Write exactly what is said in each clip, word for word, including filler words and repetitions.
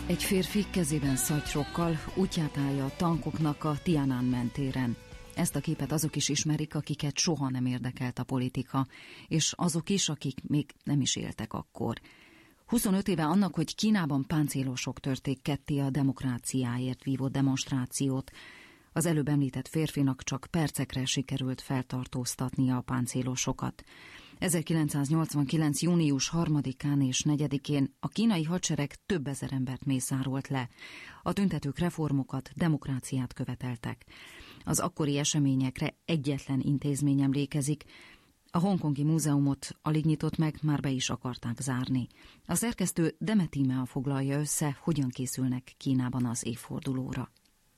Egy férfi kezében szatyrokkal útját állja a tankoknak a Tiananmen téren. Ezt a képet azok is ismerik, akiket soha nem érdekelt a politika, és azok is, akik még nem is éltek akkor. huszonöt éve annak, hogy Kínában páncélosok törték ketté a demokráciáért vívott demonstrációt, az előbb említett férfinak csak percekre sikerült feltartóztatnia a páncélosokat. ezerkilencszáznyolcvankilenc. június harmadikán és negyedikén a kínai hadsereg több ezer embert mészárolt le. A tüntetők reformokat, demokráciát követeltek. Az akkori eseményekre egyetlen intézmény emlékezik. A Hongkongi Múzeumot alig nyitott meg, már be is akarták zárni. A szerkesztő Demet Tímea foglalja össze, hogyan készülnek Kínában az évfordulóra.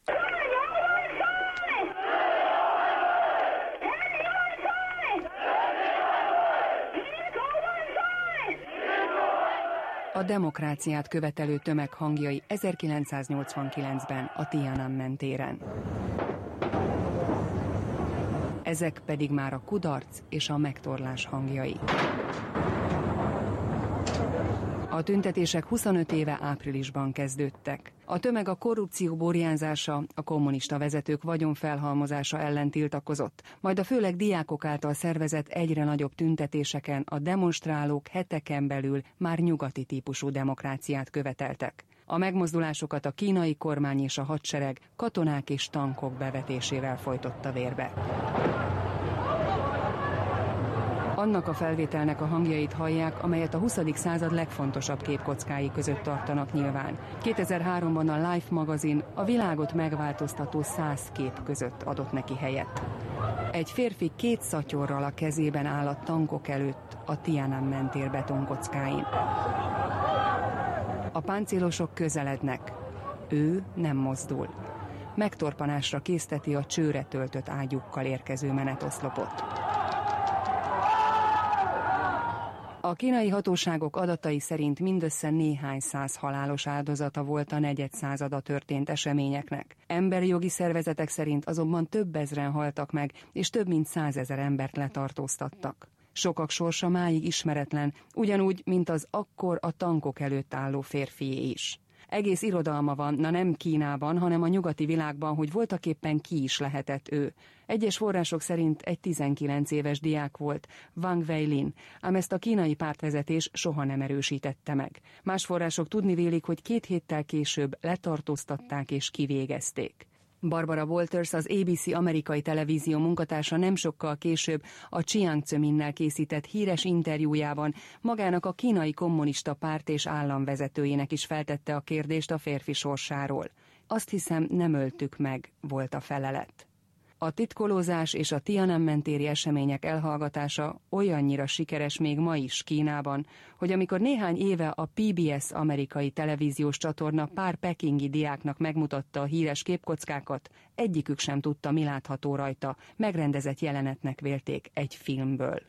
A demokráciát követelő tömeg hangjai ezerkilencszáznyolcvankilencben a Tiananmen téren. Ezek pedig már a kudarc és a megtorlás hangjai. A tüntetések huszonöt éve áprilisban kezdődtek. A tömeg a korrupció burjánzása, a kommunista vezetők vagyonfelhalmozása ellen tiltakozott, majd a főleg diákok által szervezett egyre nagyobb tüntetéseken a demonstrálók heteken belül már nyugati típusú demokráciát követeltek. A megmozdulásokat a kínai kormány és a hadsereg katonák és tankok bevetésével folytotta vérbe. Annak a felvételnek a hangjait hallják, amelyet a huszadik század legfontosabb képkockái között tartanak nyilván. kétezer-háromban a Life magazin a világot megváltoztató száz kép között adott neki helyet. Egy férfi két szatyorral a kezében áll a tankok előtt a Tiananmen tér betonkockáin. A páncélosok közelednek. Ő nem mozdul. Megtorpanásra készteti a csőre töltött ágyúkkal érkező menetoszlopot. A kínai hatóságok adatai szerint mindössze néhány száz halálos áldozata volt a negyedszázada történt eseményeknek. Emberi jogi szervezetek szerint azonban több ezren haltak meg, és több mint százezer embert letartóztattak. Sokak sorsa máig ismeretlen, ugyanúgy, mint az akkor a tankok előtt álló férfié is. Egész irodalma van, na nem Kínában, hanem a nyugati világban, hogy voltaképpen ki is lehetett ő. Egyes források szerint egy tizenkilenc éves diák volt, Wang Weilin, ám ezt a kínai pártvezetés soha nem erősítette meg. Más források tudni vélik, hogy két héttel később letartóztatták és kivégezték. Barbara Walters, az á bé cé amerikai televízió munkatársa nem sokkal később a Chiang Zemin-nel készített híres interjújában magának a kínai kommunista párt és államvezetőjének is feltette a kérdést a férfi sorsáról. Azt hiszem, nem öltük meg, volt a felelet. A titkolózás és a Tiananmen téri események elhallgatása olyannyira sikeres még ma is Kínában, hogy amikor néhány éve a pé bé es amerikai televíziós csatorna pár pekingi diáknak megmutatta a híres képkockákat, egyikük sem tudta, mi látható rajta, megrendezett jelenetnek vélték egy filmből.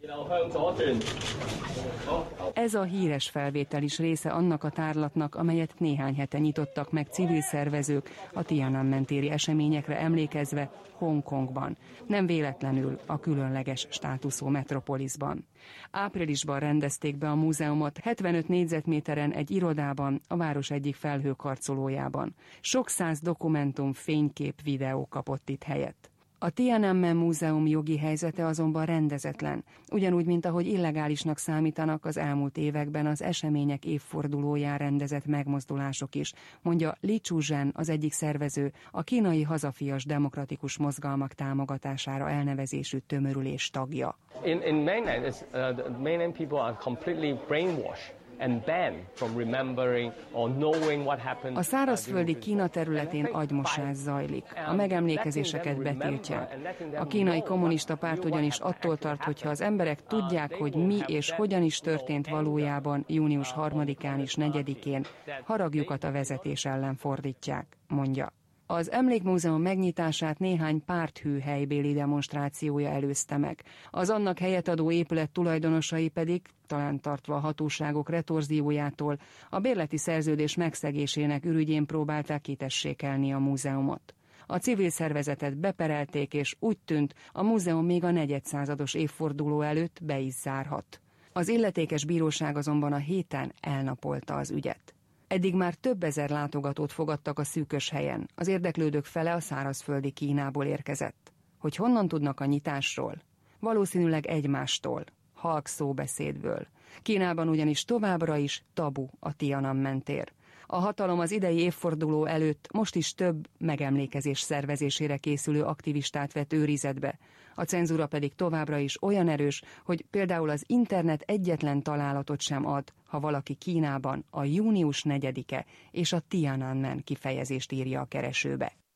Ez a híres felvétel is része annak a tárlatnak, amelyet néhány hete nyitottak meg civil szervezők a Tiananmen téri eseményekre emlékezve Hongkongban, nem véletlenül a különleges státuszú metropoliszban. Áprilisban rendezték be a múzeumot hetvenöt négyzetméteren egy irodában, a város egyik felhőkarcolójában. Sok száz dokumentum, fénykép, videó kapott itt helyet. A Tiananmen Múzeum jogi helyzete azonban rendezetlen, ugyanúgy, mint ahogy illegálisnak számítanak az elmúlt években az események évfordulóján rendezett megmozdulások is, mondja Li Chuzhen, az egyik szervező, a kínai hazafias demokratikus mozgalmak támogatására elnevezésű tömörülés tagja. In, in mainland, it's, uh, the mainland people are completely brainwashed. A szárazföldi Kína területén agymosás zajlik. A megemlékezéseket betiltják. A kínai kommunista párt ugyanis attól tart, hogyha az emberek tudják, hogy mi és hogyan is történt valójában június harmadikán és negyedikén, haragjukat a vezetés ellen fordítják, mondja. Az emlékmúzeum megnyitását néhány párthű helybéli demonstrációja előzte meg. Az annak helyet adó épület tulajdonosai pedig, talán tartva a hatóságok retorziójától, a bérleti szerződés megszegésének ürügyén próbálták kitessékelni a múzeumot. A civil szervezetet beperelték, és úgy tűnt, a múzeum még a negyedszázados évforduló előtt be is zárhat. Az illetékes bíróság azonban a héten elnapolta az ügyet. Eddig már több ezer látogatót fogadtak a szűkös helyen. Az érdeklődők fele a szárazföldi Kínából érkezett. Hogy honnan tudnak a nyitásról? Valószínűleg egymástól, halk szóbeszédből. Kínában ugyanis továbbra is tabu a Tiananmen tér. A hatalom az idei évforduló előtt most is több megemlékezés szervezésére készülő aktivistát vett őrizetbe. A cenzúra pedig továbbra is olyan erős, hogy például az internet egyetlen találatot sem ad, ha valaki Kínában a június negyedike és a Tiananmen kifejezést írja a keresőbe.